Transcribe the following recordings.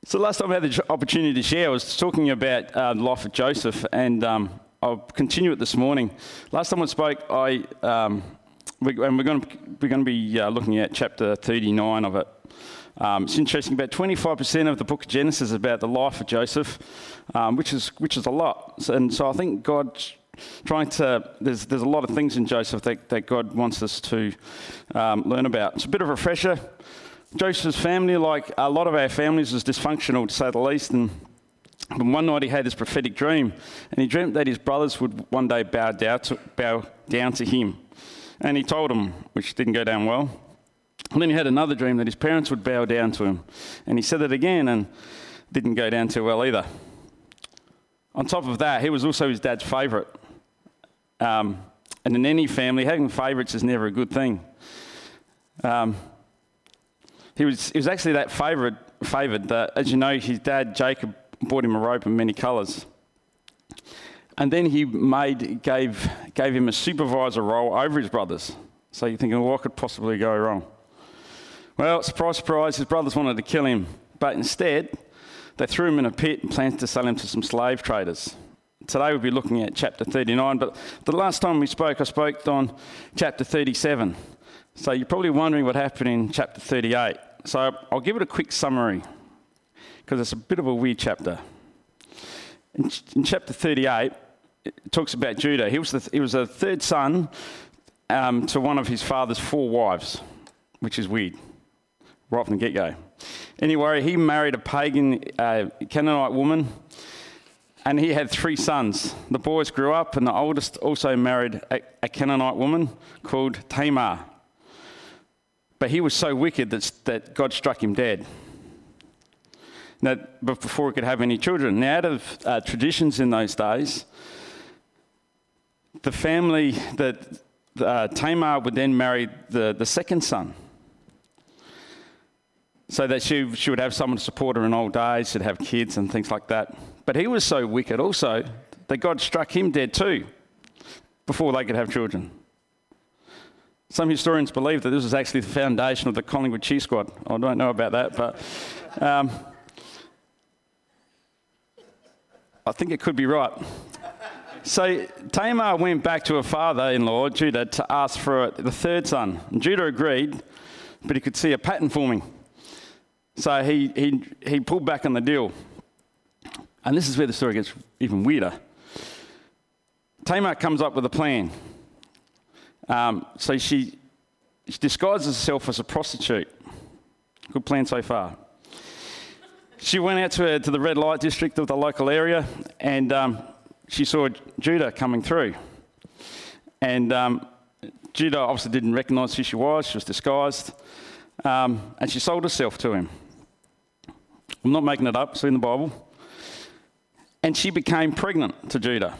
So last time I had the opportunity to share, I was talking about the life of Joseph, and I'll continue it this morning. Last time I spoke, we're going to be looking at chapter 39 of it. It's interesting. About 25% of the book of Genesis is about the life of Joseph, which is a lot. And so I think God's trying to. There's a lot of things in Joseph that God wants us to learn about. It's a bit of a refresher. Joseph's family, like a lot of our families, was dysfunctional to say the least. And one night he had this prophetic dream, and he dreamt that his brothers would one day bow down to him. And he told them, which didn't go down well. And then he had another dream that his parents would bow down to him. And he said it again, and didn't go down too well either. On top of that, he was also his dad's favourite. And in any family, having favourites is never a good thing. He was actually that favoured that, as you know, his dad, Jacob, bought him a robe in many colours. And then he gave him a supervisor role over his brothers. So you're thinking, well, what could possibly go wrong? Well, surprise, surprise, his brothers wanted to kill him. But instead, they threw him in a pit and planned to sell him to some slave traders. Today we'll be looking at chapter 39, but the last time we spoke, I spoke on chapter 37. So you're probably wondering what happened in chapter 38. So I'll give it a quick summary, because it's a bit of a weird chapter. In chapter 38, it talks about Judah. He was a third son to one of his father's 4 wives, which is weird, right from the get-go. Anyway, he married a pagan Canaanite woman, and he had 3 sons. The boys grew up, and the oldest also married a Canaanite woman called Tamar. But he was so wicked that God struck him dead. Now, before he could have any children. Now, out of traditions in those days, the family that Tamar would then marry the second son, so that she would have someone to support her in old days, she'd have kids and things like that. But he was so wicked also that God struck him dead too, before they could have children. Some historians believe that this was actually the foundation of the Collingwood Cheer Squad. I don't know about that, but I think it could be right. So Tamar went back to her father-in-law, Judah, to ask for the third son. And Judah agreed, but he could see a pattern forming. So he pulled back on the deal. And this is where the story gets even weirder. Tamar comes up with a plan. So she disguises herself as a prostitute. Good plan so far. She went out to the red light district of the local area, and she saw Judah coming through. And Judah obviously didn't recognise who she was disguised. And she sold herself to him. I'm not making it up, it's in the Bible. And she became pregnant to Judah.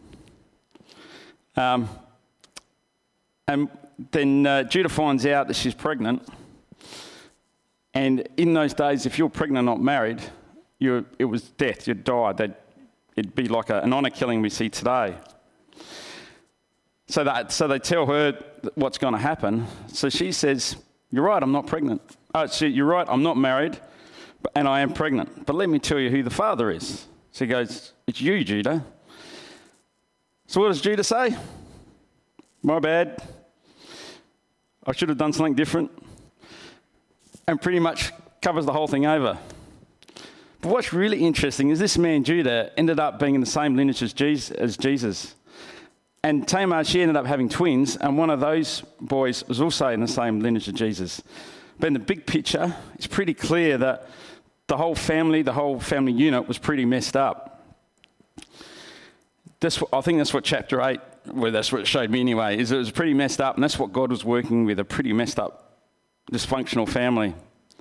And then Judah finds out that she's pregnant. And in those days, if you're pregnant and not married, it was death, you'd die. It'd be like an honour killing we see today. So they tell her what's going to happen. So she says, "You're right, I'm not pregnant. Oh, so you're right, I'm not married, and I am pregnant. But let me tell you who the father is." So he goes, "It's you, Judah." So what does Judah say? "My bad. I should have done something different." And pretty much covers the whole thing over. But what's really interesting is this man, Judah, ended up being in the same lineage as Jesus. And Tamar, she ended up having twins, and one of those boys was also in the same lineage as Jesus. But in the big picture, it's pretty clear that the whole family unit was pretty messed up. I think that's what chapter 8, well, that's what it showed me anyway, is it was pretty messed up, and that's what God was working with, a pretty messed up, dysfunctional family.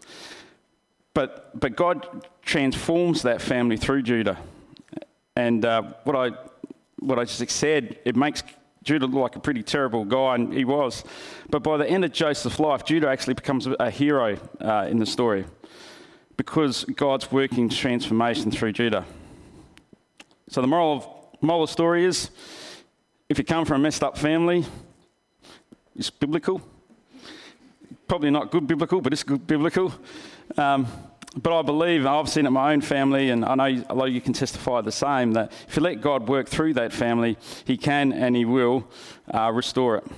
But God transforms that family through Judah. And what I just said, it makes Judah look like a pretty terrible guy, and he was. But by the end of Joseph's life, Judah actually becomes a hero in the story, because God's working transformation through Judah. So the moral of the story is, if you come from a messed up family, it's biblical. Probably not good biblical, but it's good biblical. But I believe, and I've seen it in my own family, and I know a lot of you can testify the same, that if you let God work through that family, he can and he will restore it.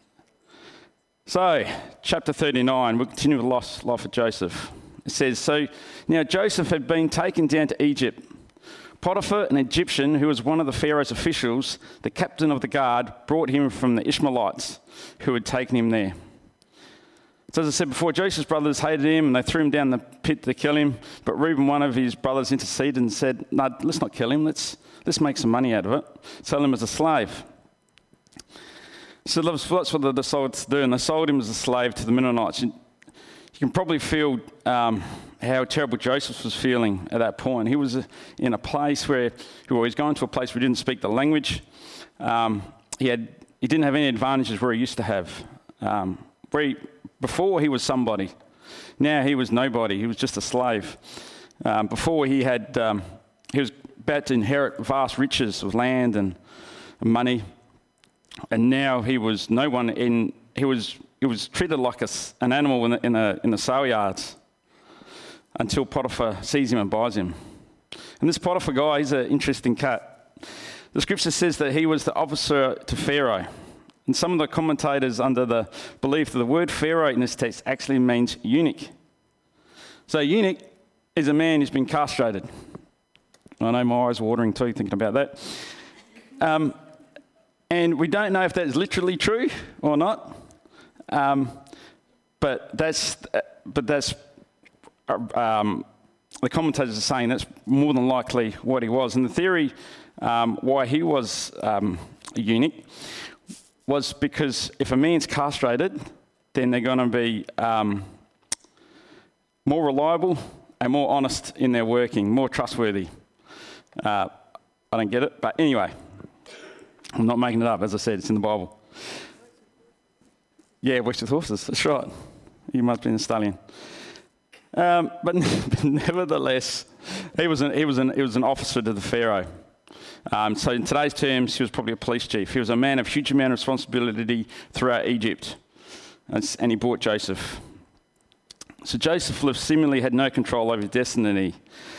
So, chapter 39, we'll continue with the life of Joseph. It says, so now Joseph had been taken down to Egypt. Potiphar, an Egyptian who was one of the Pharaoh's officials, the captain of the guard, brought him from the Ishmaelites who had taken him there. So as I said before, Joseph's brothers hated him and they threw him down the pit to kill him. But Reuben, one of his brothers, interceded and said, no, let's not kill him. Let's make some money out of it. Sell him as a slave. So that's what they decided to do, and they sold him as a slave to the Mennonites. You can probably feel how terrible Joseph was feeling at that point. He was in a place where he was going to a place where he didn't speak the language. He didn't have any advantages where he used to have. Before he was somebody, now he was nobody. He was just a slave. Before he was about to inherit vast riches of land and money, and now he was no one. He was treated like an animal in the sale yards until Potiphar sees him and buys him. And this Potiphar guy, he's an interesting cat. The scripture says that he was the officer to Pharaoh. And some of the commentators under the belief that the word Pharaoh in this text actually means eunuch. So eunuch is a man who's been castrated. I know my eyes are watering too thinking about that. And we don't know if that's literally true or not. But that's the commentators are saying that's more than likely what he was. And the theory why he was a eunuch was because if a man's castrated, then they're going to be more reliable and more honest in their working, more trustworthy. I don't get it, but anyway, I'm not making it up. As I said, it's in the Bible. Yeah, works with horses. That's right. You must have been a stallion. But nevertheless, he was an officer to the Pharaoh. So in today's terms, he was probably a police chief. He was a man of huge amount of responsibility throughout Egypt, and he bought Joseph. So Joseph seemingly had no control over his destiny,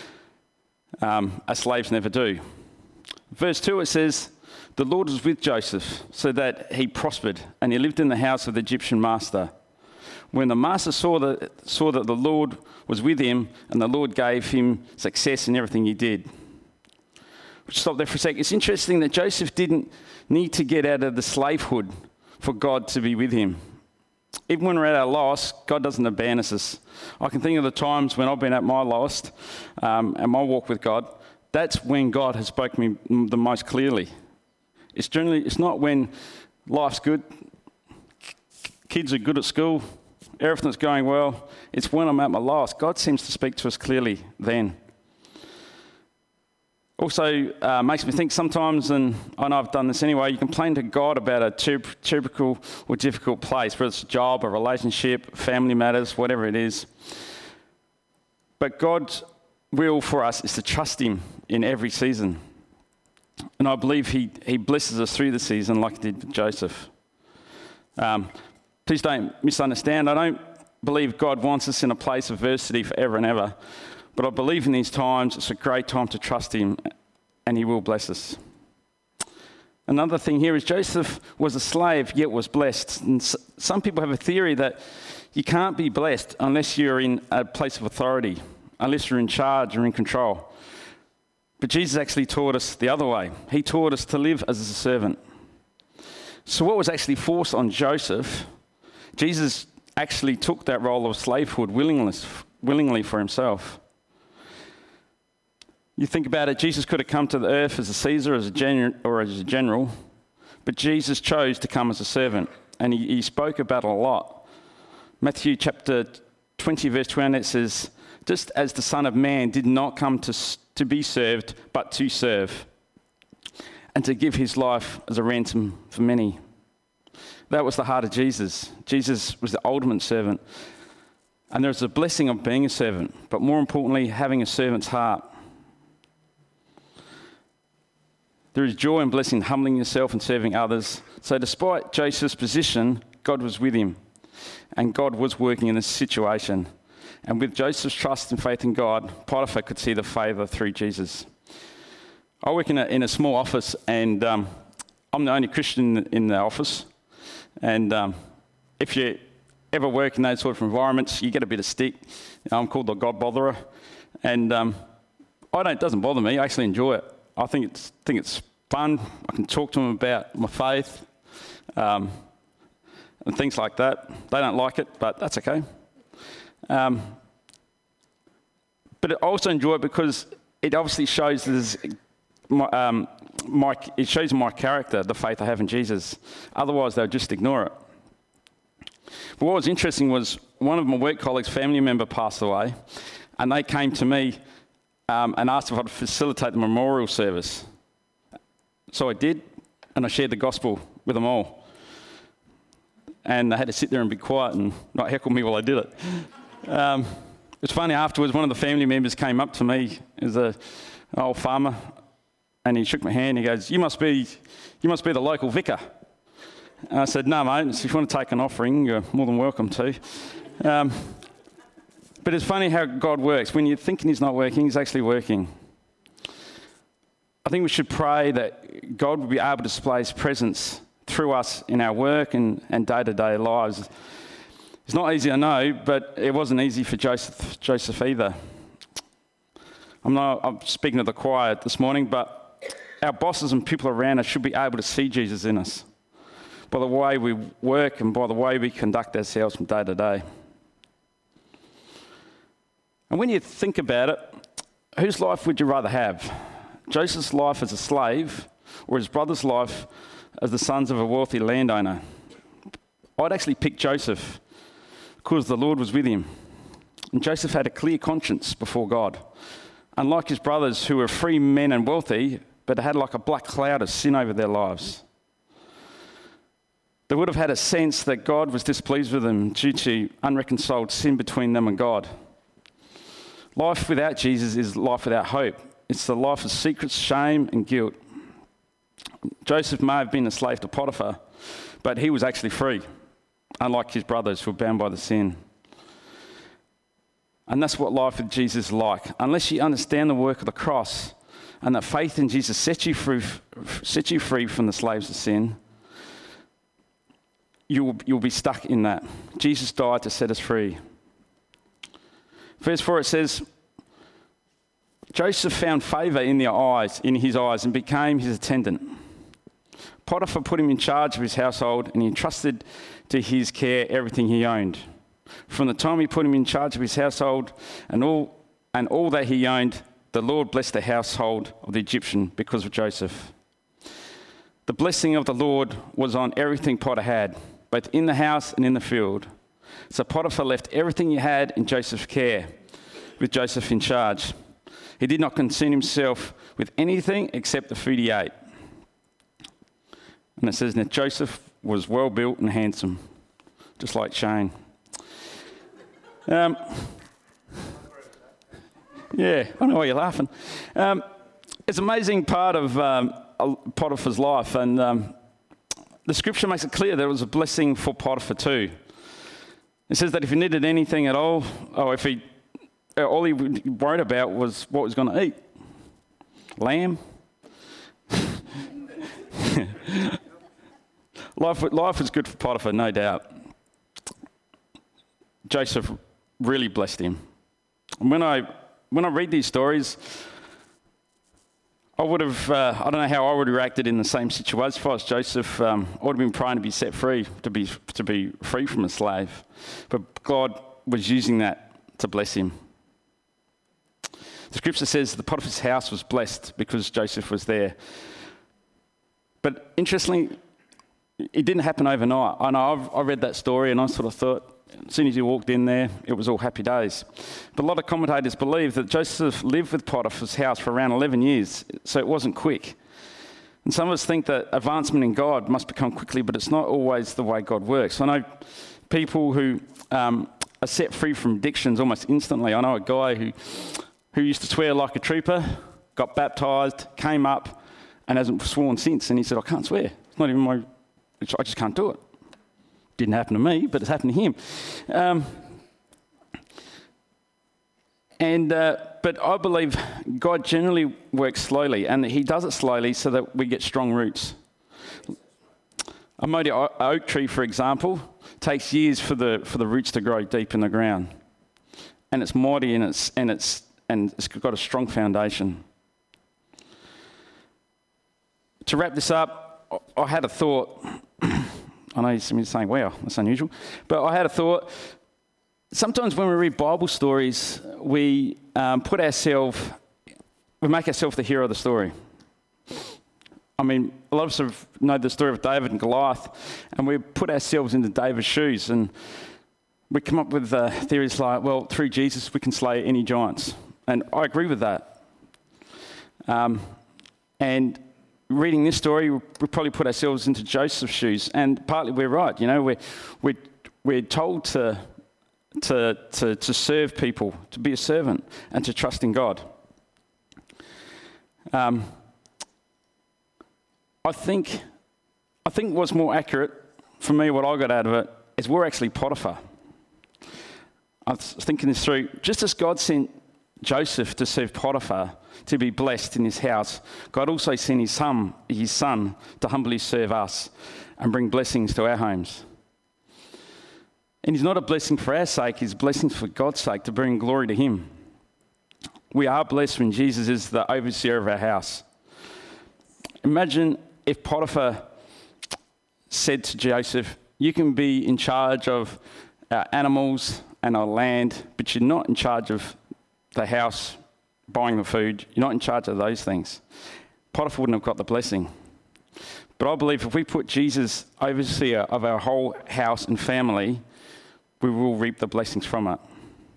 as slaves never do. Verse 2, it says, the Lord was with Joseph so that he prospered, and he lived in the house of the Egyptian master. When the master saw that the Lord was with him, and the Lord gave him success in everything he did. Stop there for a sec. It's interesting that Joseph didn't need to get out of the slavehood for God to be with him. Even when we're at our lowest, God doesn't abandon us. I can think of the times when I've been at my lowest and my walk with God. That's when God has spoken to me the most clearly. It's not when life's good, kids are good at school, everything's going well. It's when I'm at my lowest. God seems to speak to us clearly then. Also, makes me think sometimes, and I know I've done this anyway, you complain to God about a typical or difficult place, whether it's a job, a relationship, family matters, whatever it is. But God's will for us is to trust him in every season. And I believe he blesses us through the season like he did with Joseph. Please don't misunderstand. I don't believe God wants us in a place of adversity forever and ever. But I believe in these times, it's a great time to trust him, and he will bless us. Another thing here is Joseph was a slave, yet was blessed. And some people have a theory that you can't be blessed unless you're in a place of authority, unless you're in charge or in control. But Jesus actually taught us the other way. He taught us to live as a servant. So what was actually forced on Joseph, Jesus actually took that role of slavehood willingly for himself. You think about it, Jesus could have come to the earth as a Caesar, as a general, but Jesus chose to come as a servant, and he spoke about it a lot. Matthew chapter 20, verse 20, it says, just as the Son of Man did not come to be served, but to serve, and to give his life as a ransom for many. That was the heart of Jesus. Jesus was the ultimate servant. And there's a blessing of being a servant, but more importantly, having a servant's heart. There is joy and blessing in humbling yourself and serving others. So despite Joseph's position, God was with him. And God was working in this situation. And with Joseph's trust and faith in God, Potiphar could see the favour through Jesus. I work in a small office, and I'm the only Christian in the office. And if you ever work in those sort of environments, you get a bit of stick. I'm called the God botherer. And it doesn't bother me. I actually enjoy it. I think it's fun. I can talk to them about my faith and things like that. They don't like it, but that's okay. But I also enjoy it because it obviously shows it shows my character, the faith I have in Jesus. Otherwise, they'll just ignore it. But what was interesting was one of my work colleagues' family member passed away, and they came to me and asked if I'd facilitate the memorial service. So I did, and I shared the gospel with them all. And they had to sit there and be quiet and not heckle me while I did it. It's funny, afterwards, one of the family members came up to me as an old farmer, and he shook my hand. He goes, you must be the local vicar. And I said, no, mate, if you want to take an offering, you're more than welcome to. But it's funny how God works. When you're thinking he's not working, he's actually working. I think we should pray that God will be able to display his presence through us in our work and day-to-day lives. It's not easy, I know, but it wasn't easy for Joseph either. I'm speaking to the choir this morning, but our bosses and people around us should be able to see Jesus in us by the way we work and by the way we conduct ourselves from day to day. And when you think about it, whose life would you rather have? Joseph's life as a slave or his brother's life as the sons of a wealthy landowner? I'd actually pick Joseph because the Lord was with him. And Joseph had a clear conscience before God. Unlike his brothers who were free men and wealthy, but had like a black cloud of sin over their lives. They would have had a sense that God was displeased with them due to unreconciled sin between them and God. Life without Jesus is life without hope. It's the life of secrets, shame, and guilt. Joseph may have been a slave to Potiphar, but he was actually free, unlike his brothers who were bound by the sin. And that's what life with Jesus is like. Unless you understand the work of the cross and that faith in Jesus sets you free from the slaves of sin, you'll be stuck in that. Jesus died to set us free. Verse 4, it says, Joseph found favour in his eyes and became his attendant. Potiphar put him in charge of his household and he entrusted to his care everything he owned. From the time he put him in charge of his household and all that he owned, the Lord blessed the household of the Egyptian because of Joseph. The blessing of the Lord was on everything Potiphar had, both in the house and in the field. So Potiphar left everything he had in Joseph's care, with Joseph in charge. He did not concern himself with anything except the food he ate. And it says that Joseph was well built and handsome, just like Shane. Yeah, I know why you're laughing. It's an amazing part of Potiphar's life, and the scripture makes it clear that it was a blessing for Potiphar too. It says that if he needed anything at all, or if all he worried about was what he was going to eat. Lamb. Life was good for Potiphar, no doubt. Joseph really blessed him. And when I read these stories, I would have, I don't know how I would have reacted in the same situation. If I was Joseph, I would have been praying to be set free, to be free from a slave. But God was using that to bless him. The scripture says the Potiphar's house was blessed because Joseph was there. But interestingly, it didn't happen overnight. I know I read that story and I sort of thought, as soon as he walked in there, it was all happy days. But a lot of commentators believe that Joseph lived with Potiphar's house for around 11 years, so it wasn't quick. And some of us think that advancement in God must become quickly, but it's not always the way God works. I know people who are set free from addictions almost instantly. I know a guy who used to swear like a trooper, got baptised, came up, and hasn't sworn since. And he said, I can't swear. It's not even I just can't do it. Didn't happen to me, but it's happened to him. But I believe God generally works slowly, and he does it slowly so that we get strong roots. A mighty oak tree, for example, takes years for the roots to grow deep in the ground. And it's mighty and it's got a strong foundation. To wrap this up, I had a thought. I know you're saying, wow, that's unusual. But I had a thought. Sometimes when we read Bible stories, we make ourselves the hero of the story. I mean, a lot of us know the story of David and Goliath, and we put ourselves into David's shoes, and we come up with theories like, well, through Jesus we can slay any giants. And I agree with that. And reading this story, we probably put ourselves into Joseph's shoes, and partly we're right. You know, we're told to serve people, to be a servant, and to trust in God. I think what's more accurate for me, what I got out of it, is we're actually Potiphar. I was thinking this through. Just as God sent Joseph to serve Potiphar, to be blessed in his house, God also sent his son to humbly serve us and bring blessings to our homes. And he's not a blessing for our sake, he's a blessing for God's sake, to bring glory to him. We are blessed when Jesus is the overseer of our house. Imagine if Potiphar said to Joseph, you can be in charge of our animals and our land, but you're not in charge of the house, buying the food. You're not in charge of those things. Potiphar wouldn't have got the blessing. But I believe if we put Jesus overseer of our whole house and family, we will reap the blessings from it.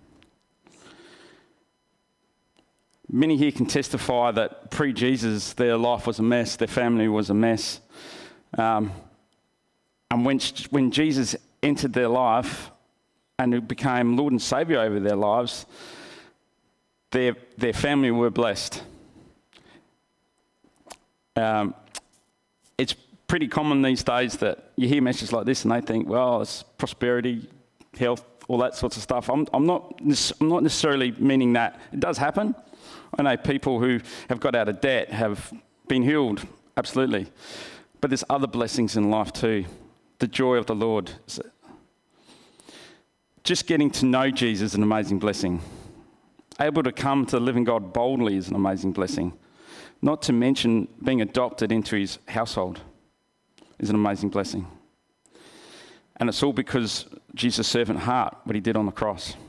Many here can testify that pre-Jesus, their life was a mess, their family was a mess. And when Jesus entered their life and became Lord and Saviour over their lives, their family were blessed. It's pretty common these days that you hear messages like this and they think, well, it's prosperity, health, all that sorts of stuff. I'm not necessarily meaning that. It does happen. I know people who have got out of debt have been healed, absolutely. But there's other blessings in life too. The joy of the Lord. Just getting to know Jesus is an amazing blessing. Able to come to the living God boldly is an amazing blessing. Not to mention being adopted into his household is an amazing blessing. And it's all because Jesus' servant heart, what he did on the cross.